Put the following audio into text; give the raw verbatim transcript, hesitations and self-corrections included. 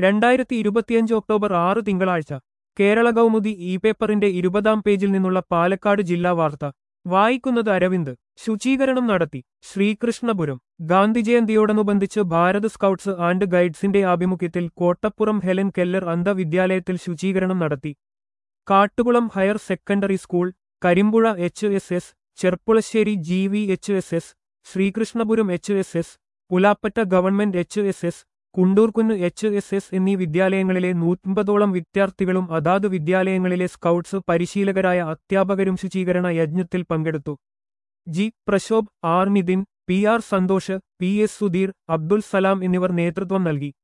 രണ്ടായിരത്തി ഇരുപത്തിയഞ്ച് ഒക്ടോബർ ആറ് തിങ്കളാഴ്ച കേരള കൗമുദി ഇ പേപ്പറിന്റെ ഇരുപതാം പേജിൽ നിന്നുള്ള പാലക്കാട് ജില്ലാ വാർത്ത വായിക്കുന്നത് അരവിന്ദ്. ശുചീകരണം നടത്തി ശ്രീകൃഷ്ണപുരം. ഗാന്ധിജയന്തിയോടനുബന്ധിച്ച് ഭാരത് സ്കൗട്ട്സ് ആൻഡ് ഗൈഡ്സിന്റെ ആഭിമുഖ്യത്തിൽ കോട്ടപ്പുറം ഹെലൻ കെല്ലർ അന്ധവിദ്യാലയത്തിൽ ശുചീകരണം നടത്തി. Kattukulam higher secondary school, Karimpuzha H S S, Cherpulassery G V H S S, Sreekrishnapuram H S S, Pulappatta government H S S, Kundurkunnu H S S എന്നീ വിദ്യാലയങ്ങളിലെ നൂറ്റമ്പതോളം വിദ്യാർത്ഥികളും അതാത് വിദ്യാലയങ്ങളിലെ സ്കൗട്ട്സ് പരിശീലകരായ അധ്യാപകരും ശുചീകരണ യജ്ഞത്തിൽ പങ്കെടുത്തു. G Prashobh, R Nithin, P R Santhosh, P S Sudheer, Abdul Salam എന്നിവർ നേതൃത്വം നൽകി.